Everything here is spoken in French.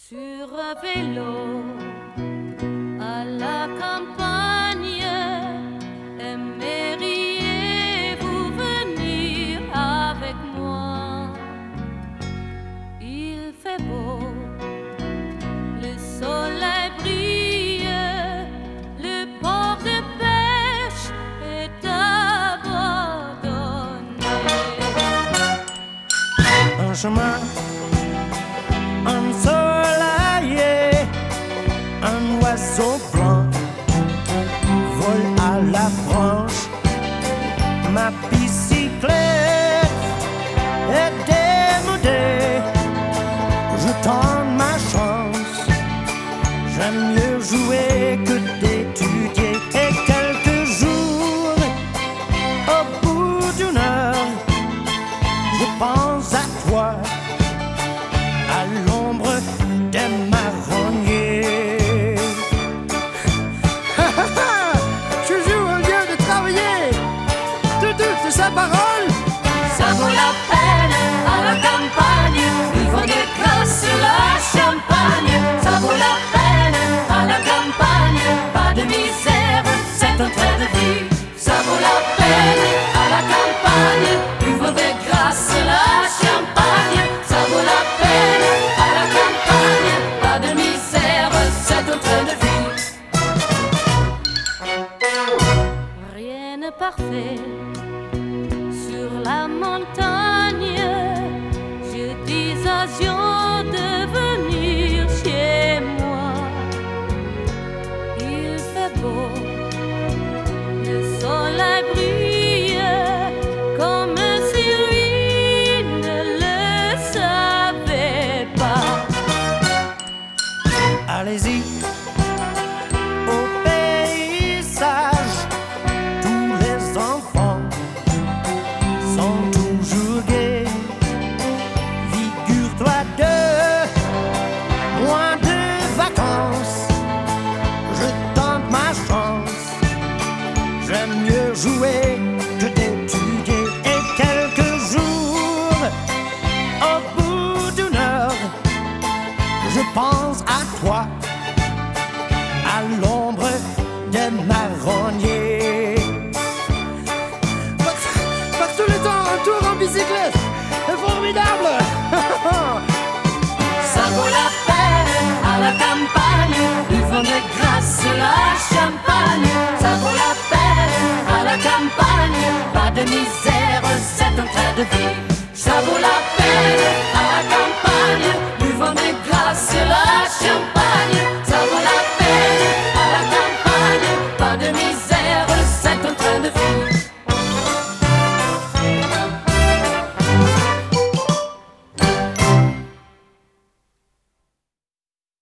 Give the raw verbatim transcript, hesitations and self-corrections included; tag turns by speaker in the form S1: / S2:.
S1: Sur un vélo à la campagne, aimeriez-vous venir avec moi? Il fait beau, le soleil brille, le port de pêche est abandonné.
S2: Un chemin ensoleillé, un oiseau blanc vole à la branche. Ma bicyclette est démodée, je tente ma chance. J'aime mieux jouer que d'étudier. Et quelques jours, au bout d'une heure, je pense à toi, à l'ombre des marronniers. Tu joues au lieu de travailler. Tu doutes de sa parole.
S1: Ça vaut la peine à la campagne, ils vont de glace la champagne. Ça vaut la peine à la campagne, pas de misère, c'est un train de vie. Ça vaut la peine à la campagne, ils vont de glace la champagne. Ça vaut la peine à la campagne, pas de misère, c'est un train de vie. Rien n'est parfait sur la montagne. Je dis à Zion de venir chez moi. Il fait beau, le soleil brille, comme si lui ne le savait pas.
S2: Allez-y au paysage, tous les enfants sont toujours gais. Figure-toi de moins de vacances, je tente ma chance. J'aime mieux jouer que d'étudier. Et quelques jours, au bout d'une heure, je pense à toi, à l'ombre des marronniers. Passe tout le temps un tour en bicyclette, c'est formidable.
S1: Ça vaut la peine à la campagne, ils font de grâce la champagne. Ça vaut la peine à la campagne, pas de misère, c'est un train de vie. Ça vaut la peine à la campagne,